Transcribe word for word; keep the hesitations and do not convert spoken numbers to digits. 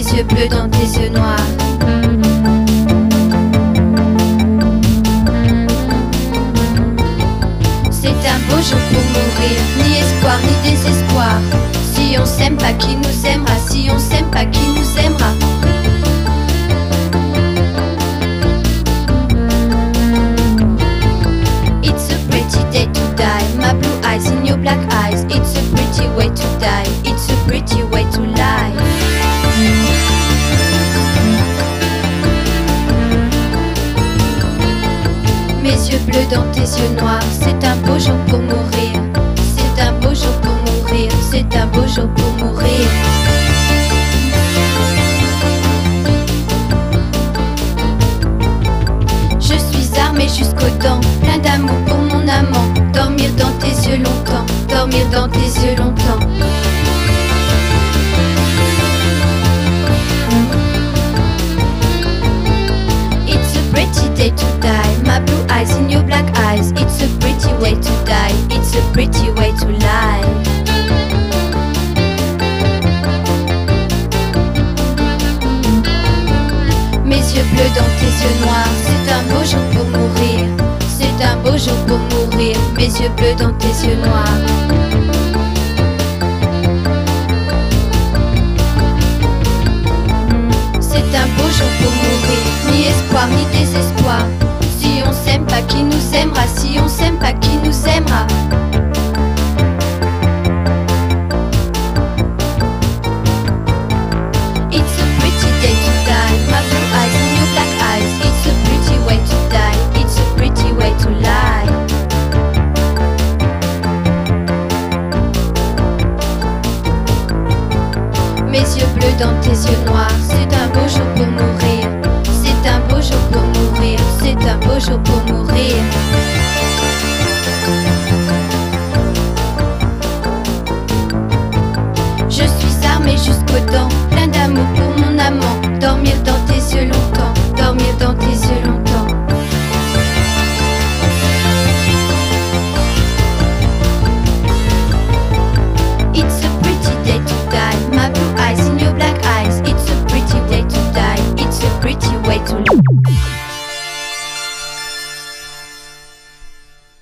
yeux bleus dans tes yeux noirs. C'est un beau jour pour mourir, ni espoir ni désespoir. Si on s'aime pas, qui nous aimera? Si on s'aime pas, qui nous aimera? It's a pretty day to die, my blue eyes in your black eyes. It's a pretty way to die, it's a pretty way to lie. Mes yeux bleus dans tes yeux noirs, c'est un beau jour pour mourir. C'est un beau jour pour mourir, c'est un beau jour pour mourir. Je suis armée jusqu'aux dents, plein d'amour pour mon amant. Dormir dans tes yeux longtemps, dormir dans tes yeux longtemps. It's a pretty day to die, my blue eyes in your black eyes. It's a pretty way to die, it's a pretty way to lie. Mes yeux bleus dans tes yeux noirs, c'est un beau jour pour mourir. C'est un beau jour pour mourir, mes yeux bleus dans tes yeux noirs. C'est un beau jour pour mourir, ni espoir ni désespoir. Si on s'aime pas, qui nous aimera? Si on s'aime pas, qui nous aimera? It's a pretty day to die, my blue eyes in your black eyes. It's a pretty way to die, it's a pretty way to lie. Mes yeux bleus dans tes yeux noirs.